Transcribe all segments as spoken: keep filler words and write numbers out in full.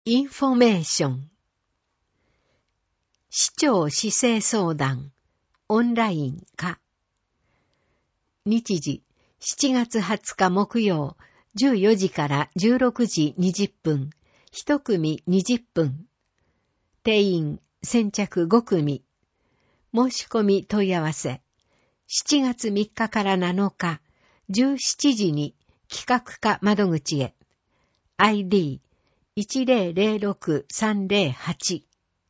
インフォメーション。市長市政相談、オンライン化。日時、しちがつはつか木曜、じゅうよじからじゅうろくじにじゅっぷん、一組にじゅっぷん。定員、先着ごくみ。申し込み問い合わせ。しちがつみっかからなのか、じゅうしちじに企画課窓口へ。アイディーいちゼロゼロろくさんゼロはち。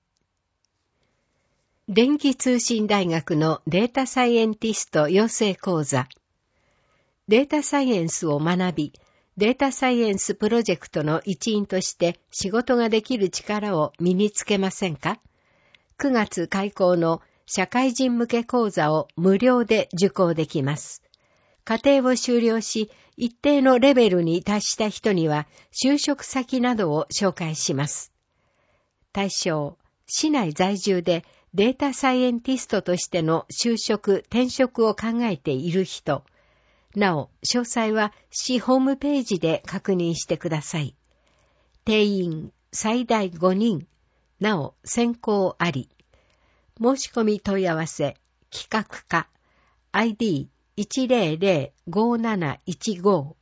電気通信大学のデータサイエンティスト養成講座。データサイエンスを学び、データサイエンスプロジェクトの一員として仕事ができる力を身につけませんか？くがつ開講の社会人向け講座を無料で受講できます。課程を修了し、一定のレベルに達した人には就職先などを紹介します。対象、市内在住でデータサイエンティストとしての就職・転職を考えている人。なお、詳細は市ホームページで確認してください。定員最大ごにん。なお、選考あり。申し込み問い合わせ、企画課、アイディーいちゼロゼロごなないちご。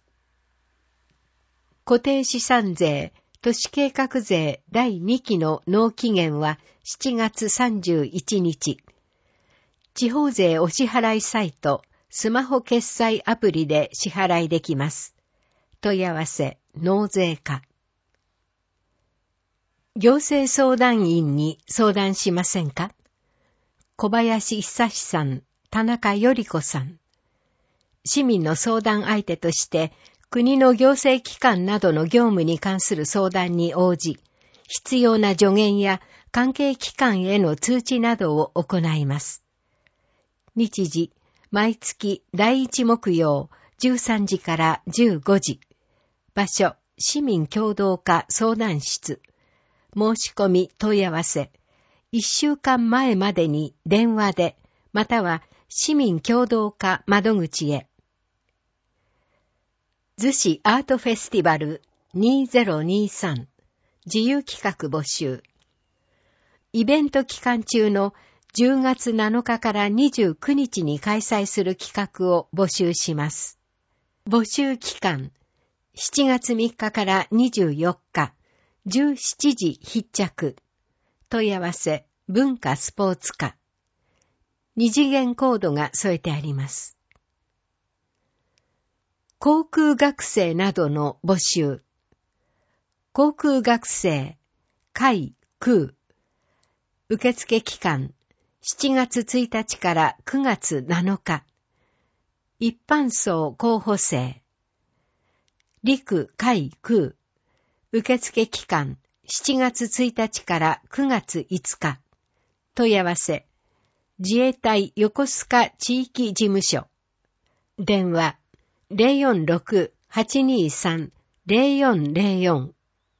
固定資産税、都市計画税だいにきの納期限はしちがつさんじゅういちにち。地方税お支払いサイト、スマホ決済アプリで支払いできます。問い合わせ、納税課。行政相談員に相談しませんか？小林久志さん、田中より子さん。市民の相談相手として、国の行政機関などの業務に関する相談に応じ、必要な助言や関係機関への通知などを行います。日時、毎月だいいち木曜、じゅうさんじからじゅうごじ。場所、市民協働課相談室。申し込み問い合わせ。いっしゅうかんまえまでに電話で、または市民協働課窓口へ。逗子アートフェスティバルにせんにじゅうさん自由企画募集。イベント期間中のじゅうがつなのかからにじゅうくにちに開催する企画を募集します。募集期間、しちがつみっかからにじゅうよっか、じゅうしちじ必着。問い合わせ、文化スポーツ課。二次元コードが添えてあります。航空学生などの募集。航空学生、海、空。受付期間、しちがつついたちからくがつなのか。一般層候補生。陸、海、空。受付期間、しちがつついたちからくがついつか。問い合わせ、自衛隊横須賀地域事務所。電話、ゼロよんろく はちにさん ゼロよんゼロよん。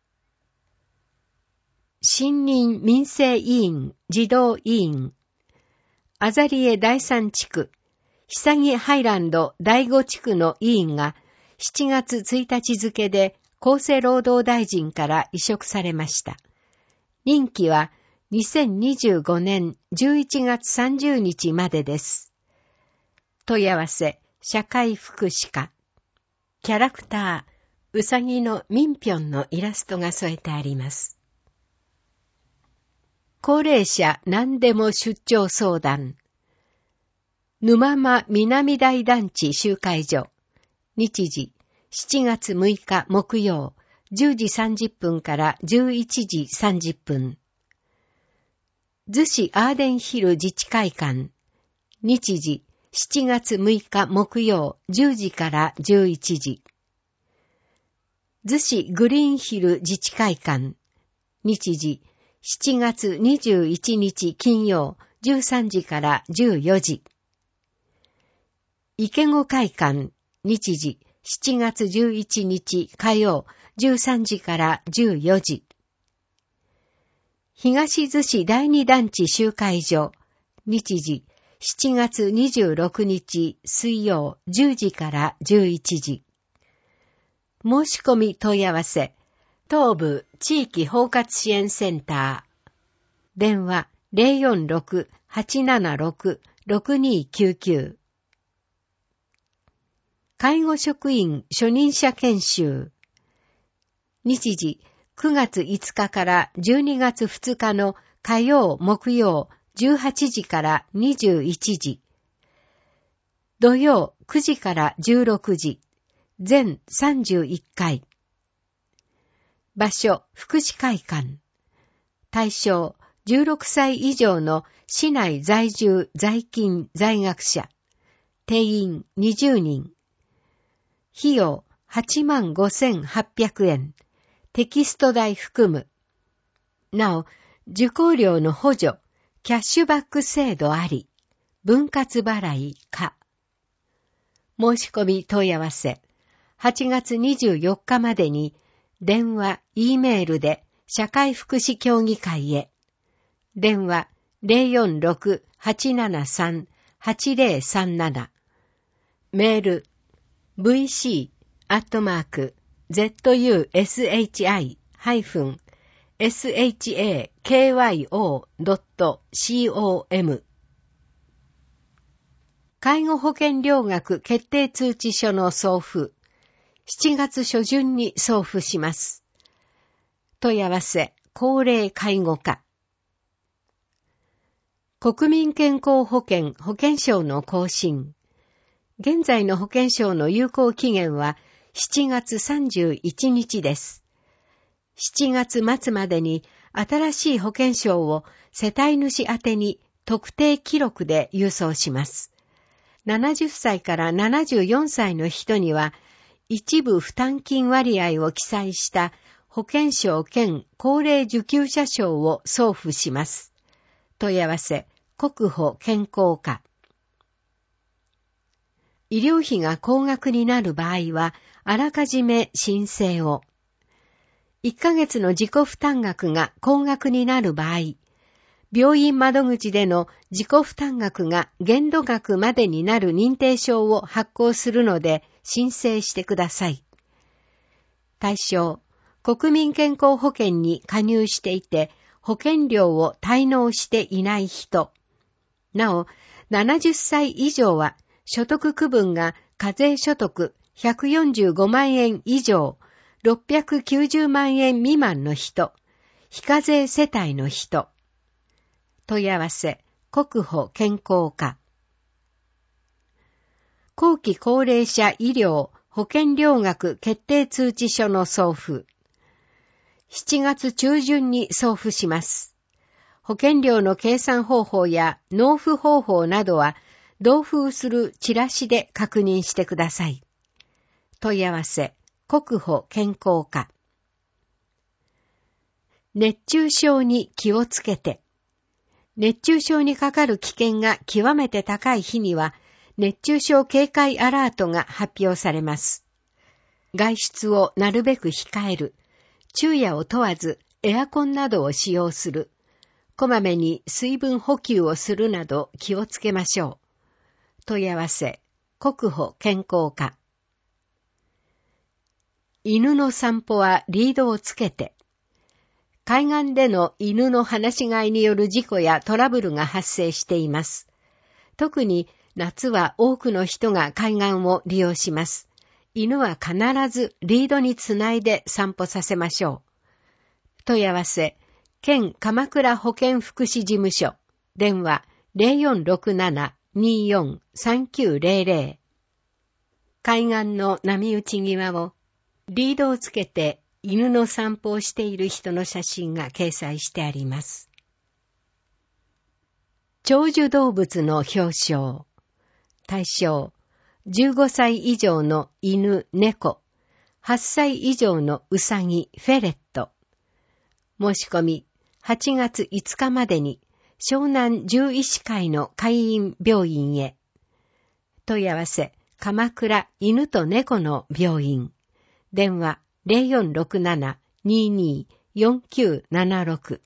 新任民生委員、児童委員。アザリエだいさん地区、久木ハイランドだいご地区の委員がしちがつついたち付で厚生労働大臣から委嘱されました。任期はにせんにじゅうごねんじゅういちがつさんじゅうにちまでです。問い合わせ、社会福祉課。キャラクター、うさぎのミンピョンのイラストが添えてあります。高齢者何でも出張相談。沼間南大団地集会所。日時、しちがつむいか木曜、じゅうじさんじゅっぷんからじゅういちじさんじゅっぷん。逗子アーデンヒル自治会館。日時、しちがつむいか木曜、じゅうじからじゅういちじ。逗子グリーンヒル自治会館。日時、しちがつにじゅういちにち金曜、じゅうさんじからじゅうよじ。池子会館。日時、しちがつじゅういちにち火曜、じゅうさんじからじゅうよじ。東逗子だいに団地集会所。日時、しちがつにじゅうろくにち水曜、じゅうじからじゅういちじ。申し込み問い合わせ、 東部地域包括支援センター。電話 ゼロよんろく はちななろく ろくにきゅうきゅう。介護職員初任者研修。日時くがついつかからじゅうにがつふつかの火曜木曜じゅうはちじからにじゅういちじ。土曜くじからじゅうろくじ。全さんじゅういっかい。場所福祉会館。対象じゅうろくさい以上の市内在住在勤在学者。定員にじゅうにん。費用はちまんごせんはっぴゃくえん。テキスト代含む。なお、受講料の補助、キャッシュバック制度あり、分割払いか。申し込み問い合わせ、はちがつにじゅうよっかまでに、電話、Eメールで社会福祉協議会へ。電話 ゼロよんろく はちななさん はちゼロさんなな。メール、ブイシー アットマーク、ゼットユーエスエイチアイ ハイフン、エスエイチエーケーワイオー ドット コム。介護保険料額決定通知書の送付、しちがつ初旬に送付します。問い合わせ、高齢介護課。国民健康保険保険証の更新。現在の保険証の有効期限はしちがつさんじゅういちにちです。しちがつ末までに新しい保険証を世帯主宛てに特定記録で郵送します。ななじゅっさいからななじゅうよんさいの人には一部負担金割合を記載した保険証兼高齢受給者証を送付します。問い合わせ、国保健康課。医療費が高額になる場合は、あらかじめ申請を。いっかげつの自己負担額が高額になる場合、病院窓口での自己負担額が限度額までになる認定証を発行するので申請してください。対象、国民健康保険に加入していて保険料を滞納していない人。なお、ななじゅっさい以上は所得区分が課税所得ひゃくよんじゅうごまんえん以上、ろっぴゃくきゅうじゅうまんえん未満の人、非課税世帯の人。問い合わせ、国保健康課。後期高齢者医療保険料額決定通知書の送付。しちがつ中旬に送付します。保険料の計算方法や納付方法などは同封するチラシで確認してください。問い合わせ、国保健康課。熱中症に気をつけて。熱中症にかかる危険が極めて高い日には、熱中症警戒アラートが発表されます。外出をなるべく控える。昼夜を問わずエアコンなどを使用する。こまめに水分補給をするなど気をつけましょう。問い合わせ、国保健康課。犬の散歩はリードをつけて。海岸での犬の放し飼いによる事故やトラブルが発生しています。特に夏は多くの人が海岸を利用します。犬は必ずリードにつないで散歩させましょう。問い合わせ、県鎌倉保健福祉事務所、電話 ゼロよんろくなな にーよん さんきゅうゼロゼロ。海岸の波打ち際をリードをつけて犬の散歩をしている人の写真が掲載してあります。長寿動物の表彰。対象、じゅうごさい以上の犬、猫、はっさい以上のウサギ、フェレット。申し込み、はちがついつかまでに、湘南獣医師会の会員病院へ。問い合わせ、鎌倉犬と猫の病院。電話、ゼロよんろくなな にーにー よんきゅうななろく。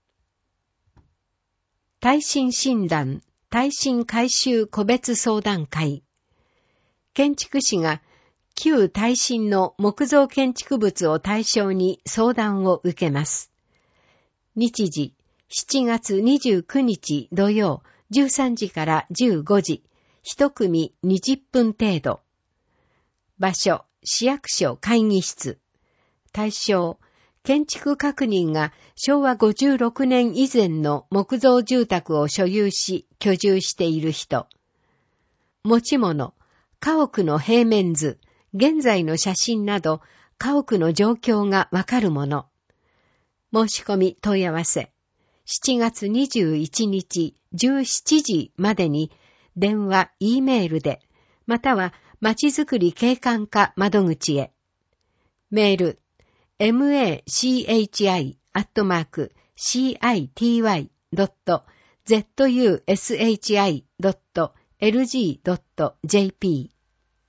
耐震診断、耐震改修個別相談会。建築士が旧耐震の木造建築物を対象に相談を受けます。日時、しちがつにじゅうくにち土曜、じゅうさんじからじゅうごじ、一組にじゅっぷん程度。場所、市役所会議室。対象、建築確認がしょうわごじゅうろくねん以前の木造住宅を所有し、居住している人。持ち物、家屋の平面図、現在の写真など、家屋の状況がわかるもの。申し込み問い合わせ。しちがつにじゅういちにちじゅうしちじまでに、電話、Eメールで、または、まちづくり景観課窓口へ。メール、マチ アットマーク シーアイティーワイ ドット ゼットユーエスエイチアイ ドット エルジー ドット ジェーピー。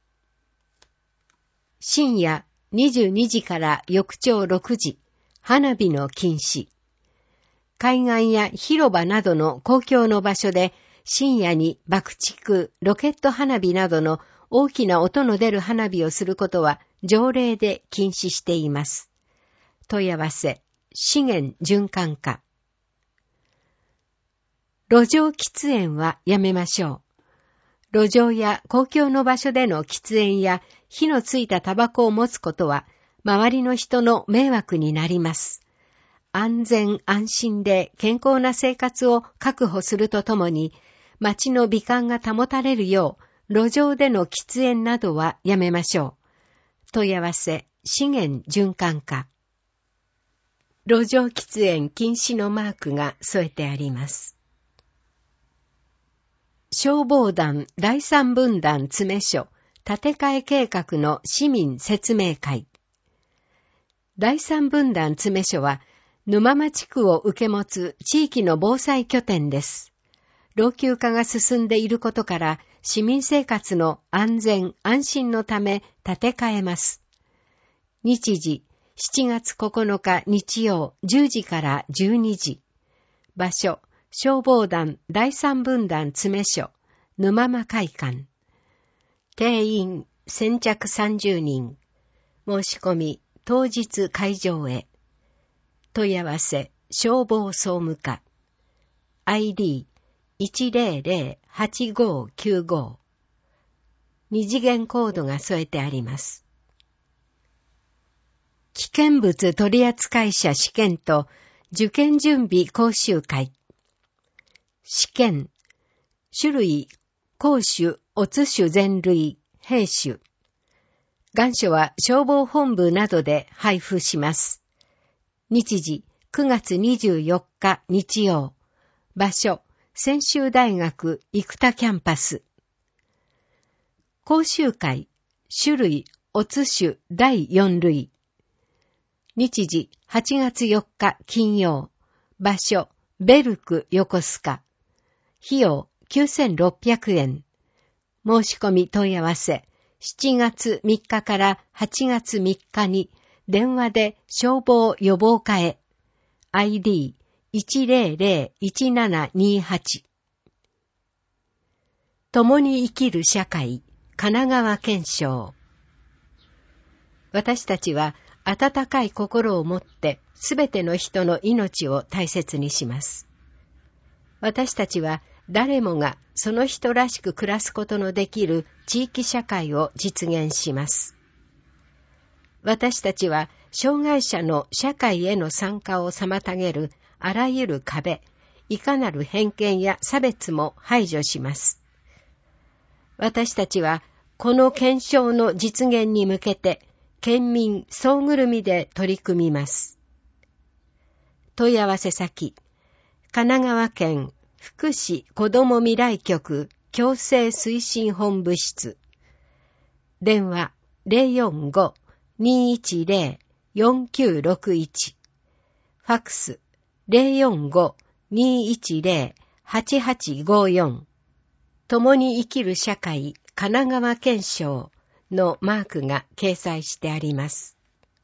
深夜にじゅうにじから翌朝ろくじ、花火の禁止。海岸や広場などの公共の場所で深夜に爆竹、ロケット花火などの大きな音の出る花火をすることは条例で禁止しています。問い合わせ、資源循環課。路上喫煙はやめましょう。路上や公共の場所での喫煙や火のついたタバコを持つことは周りの人の迷惑になります。安全安心で健康な生活を確保するとともに、街の美観が保たれるよう、路上での喫煙などはやめましょう。問い合わせ、資源循環課。路上喫煙禁止のマークが添えてあります。消防団第三分団詰所建て替え計画の市民説明会。第三分団詰所は沼間地区を受け持つ地域の防災拠点です。老朽化が進んでいることから市民生活の安全安心のため建て替えます。日時、しちがつここのか日曜じゅうじからじゅうにじ。場所、消防団第三分団詰所、沼間会館。定員先着さんじゅうにん。申し込み当日会場へ。問い合わせ消防総務課。アイディーいちゼロゼロはちごきゅうご。二次元コードが添えてあります。危険物取扱者試験と受験準備講習会。試験、種類、公種、乙種全類、兵種。願書は消防本部などで配布します。日時、くがつにじゅうよっか日曜。場所、専修大学生田キャンパス。講習会、種類、乙種第よん類。日時、はちがつよっか金曜。場所、ベルク横須賀。費用、きゅうせんろっぴゃくえん。申し込み問い合わせ、しちがつみっかからはちがつみっかに電話で消防予防課へ。アイディーいちゼロゼロいちななにはち。共に生きる社会、神奈川県賞。私たちは温かい心を持ってすべての人の命を大切にします。私たちは誰もがその人らしく暮らすことのできる地域社会を実現します。私たちは障害者の社会への参加を妨げるあらゆる壁、いかなる偏見や差別も排除します。私たちはこの憲章の実現に向けて県民総ぐるみで取り組みます。問い合わせ先、神奈川県福祉子ども未来局共生推進本部室。電話 ゼロよんご にいちゼロ よんきゅうろくいち。ファックス ゼロよんご にいちゼロ はちはちごよん。共に生きる社会神奈川県賞のマークが掲載してあります。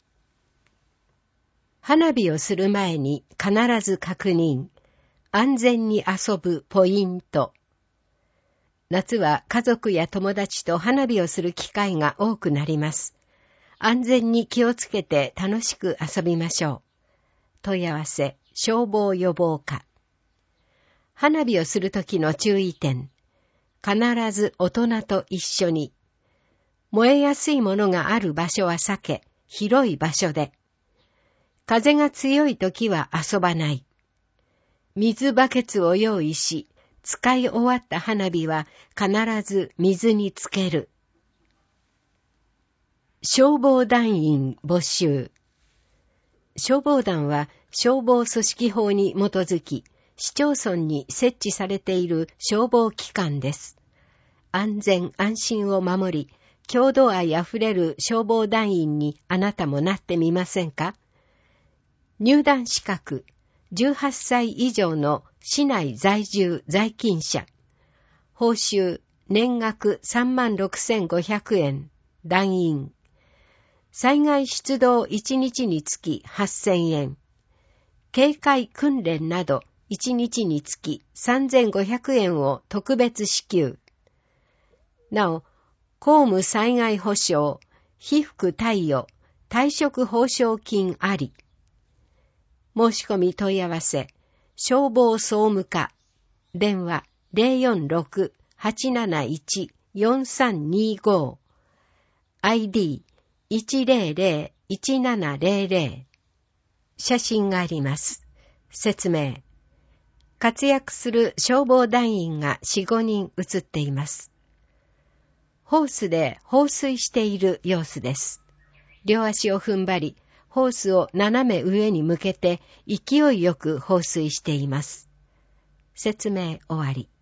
花火をする前に必ず確認。安全に遊ぶポイント。 夏は家族や友達と花火をする機会が多くなります。安全に気をつけて楽しく遊びましょう。問い合わせ、消防予防課。花火をするときの注意点。必ず大人と一緒に。燃えやすいものがある場所は避け、広い場所で。風が強いときは遊ばない。水バケツを用意し、使い終わった花火は必ず水につける。消防団員募集。消防団は消防組織法に基づき、市町村に設置されている消防機関です。安全安心を守り、郷土愛あふれる消防団員にあなたもなってみませんか？入団資格、じゅうはっさい以上の市内在住在勤者。報酬、年額さんまんろくせんごひゃくえん。団員。災害出動いちにちにつきはっせんえん。警戒訓練などいちにちにつきさんぜんごひゃくえんを特別支給。なお、公務災害保障、被服貸与、退職報奨金あり。申し込み問い合わせ、消防総務課、電話 ゼロよんろく はちなないち よんさんにご、アイディーいちゼロゼロ いちななゼロゼロ。写真があります。説明。活躍する消防団員がよん、ごにん写っています。ホースで放水している様子です。両足を踏ん張り、ホースを斜め上に向けて勢いよく放水しています。説明終わり。